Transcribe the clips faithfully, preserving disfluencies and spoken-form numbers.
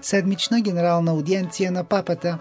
седмична генерална аудиенция на папата.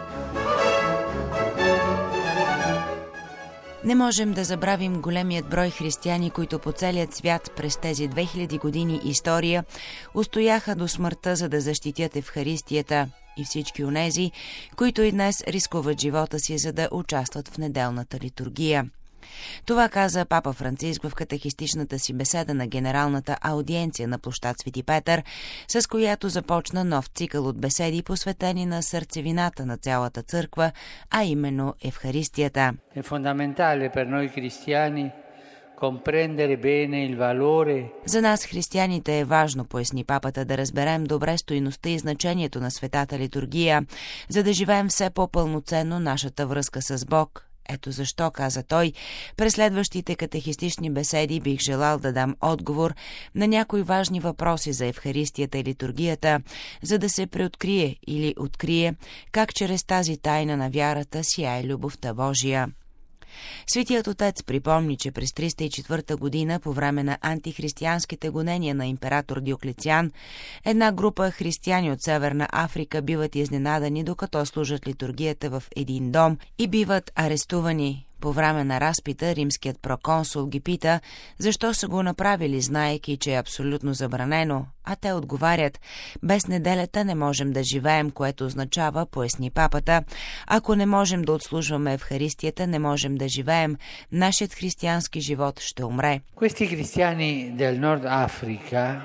Не можем да забравим големият брой християни, които по целият свят през тези две хиляди години история устояха до смъртта, за да защитят Евхаристията, и всички онези, които и днес рискуват живота си, за да участват в неделната литургия. Това каза папа Франциск в катехистичната си беседа на Генералната аудиенция на площад Свети Петър, с която започна нов цикъл от беседи, посветени на сърцевината на цялата църква, а именно Евхаристията. Е фундаментале per noi cristiani comprendere bene il valore. За нас, християните, е важно, поясни папата, да разберем добре стойността и значението на светата литургия, за да живеем все по-пълноценно нашата връзка с Бог. Ето защо, каза той, през следващите катехистични беседи бих желал да дам отговор на някои важни въпроси за Евхаристията и литургията, за да се преоткрие или открие как чрез тази тайна на вярата сияе любовта Божия. Светият отец припомни, че през триста и четвърта година, по време на антихристиянските гонения на император Диоклециан, една група християни от Северна Африка биват изненадани, докато служат литургията в един дом, и биват арестувани. По време на разпита римският проконсул ги пита защо са го направили, знаейки, че е абсолютно забранено, а те отговарят: без неделята не можем да живеем, което означава, поясни папата, ако не можем да отслужваме Евхаристията, не можем да живеем, нашият християнски живот ще умре. Questi cristiani del Nord Africa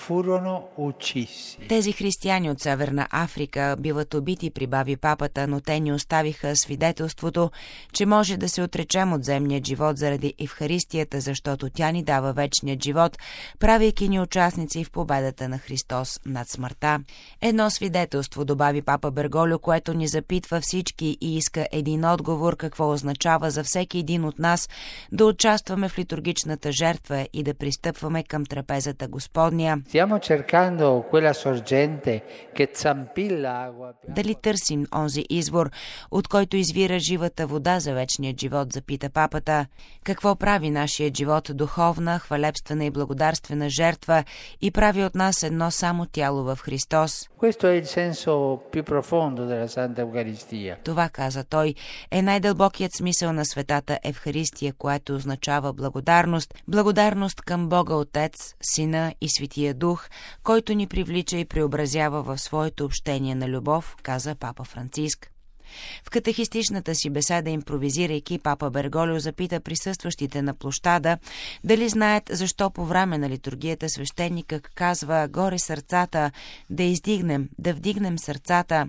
Тези християни от Северна Африка биват убити, прибави папата, но те ни оставиха свидетелството, че може да се отречем от земният живот заради Евхаристията, защото тя ни дава вечният живот, правейки ни участници в победата на Христос над смъртта. Едно свидетелство, добави папа Берголио, което ни запитва всички и иска един отговор какво означава за всеки един от нас да участваме в литургичната жертва и да пристъпваме към трапезата Господня. Дали търсим онзи извор, от който извира живата вода за вечния живот, запита папата. Какво прави нашия живот духовна, хвалебствена и благодарствена жертва и прави от нас едно само тяло в Христос? Това, каза той, е най-дълбокият смисъл на светата Евхаристия, което означава благодарност, благодарност към Бога Отец, Сина и Светия Дух, който ни привлича и преобразява в своето общение на любов, каза папа Франциск. В катехистичната си беседа, импровизирайки, папа Берголио запита присъстващите на площада дали знаят защо по време на литургията свещеникът казва горе сърцата, да издигнем, да вдигнем сърцата.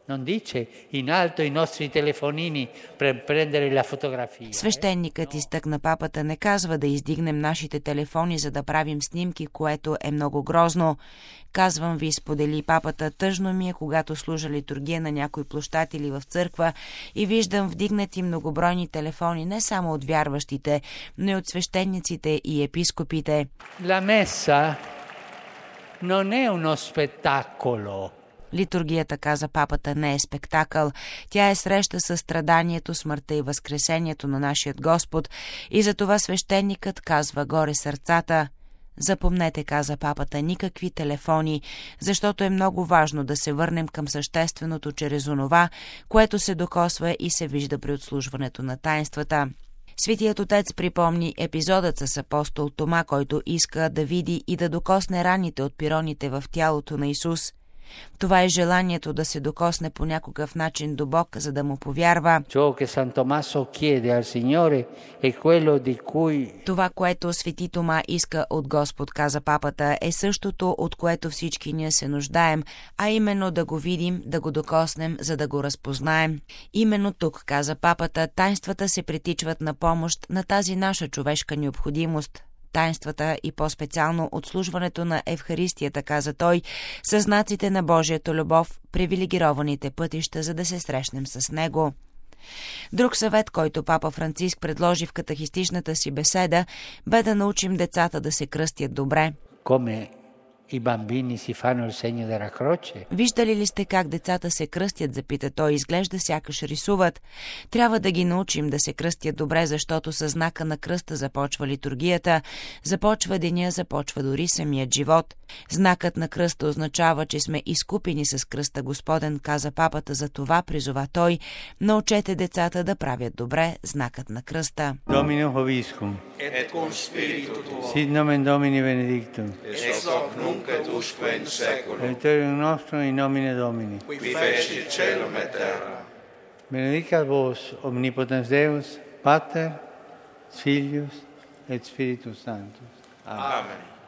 Свещеникът, изтъкна папата, не казва да издигнем нашите телефони, за да правим снимки, което е много грозно. Казвам ви, сподели папата, тъжно ми е, когато служа литургия на някой площад или в църква и виждам вдигнати многобройни телефони не само от вярващите, но и от свещениците и епископите. La messa non è uno spettacolo. Литургията, каза папата, не е спектакъл. Тя е среща със страданието, смъртта и възкресението на нашият Господ и затова свещеникът казва горе сърцата. Запомнете, каза папата, никакви телефони, защото е много важно да се върнем към същественото чрез онова, което се докосва и се вижда при отслужването на таинствата. Светият отец припомни епизодът с апостол Тома, който иска да види и да докосне раните от пироните в тялото на Исус. Това е желанието да се докосне по някакъв начин до Бог, за да му повярва. Това, което свети Тома иска от Господ, каза папата, е същото, от което всички ние се нуждаем, а именно да го видим, да го докоснем, за да го разпознаем. Именно тук, каза папата, таинствата се притичват на помощ на тази наша човешка необходимост. Таинствата и по-специално отслужването на Евхаристията, каза той, са знаците на Божията любов, привилегированите пътища, за да се срещнем с Него. Друг съвет, който папа Франциск предложи в катехистичната си беседа, бе да научим децата да се кръстят добре. i bambini si fanno il segno della croce. Виждали ли сте как децата се кръстят, запита той, изглежда сякаш рисуват. Трябва да ги научим да се кръстят добре, защото със знака на кръста започва литургията, започва деня, започва дори самият живот. Знакът на кръста означава, че сме изкупени с кръста Господен, каза папата, за това призова той, научете децата да правят добре знакът на кръста. Domino Hoviscum, et cum spiritu tuo, sit nomen Domini benedictum, ex hoc nunc et usque in saeculum, aiuterium nostrum in nomine Domini. qui feci caelum et terra. Benedicat vos omnipotens Deus, Pater, Filius et Spiritus Sanctus. Amen. Amen.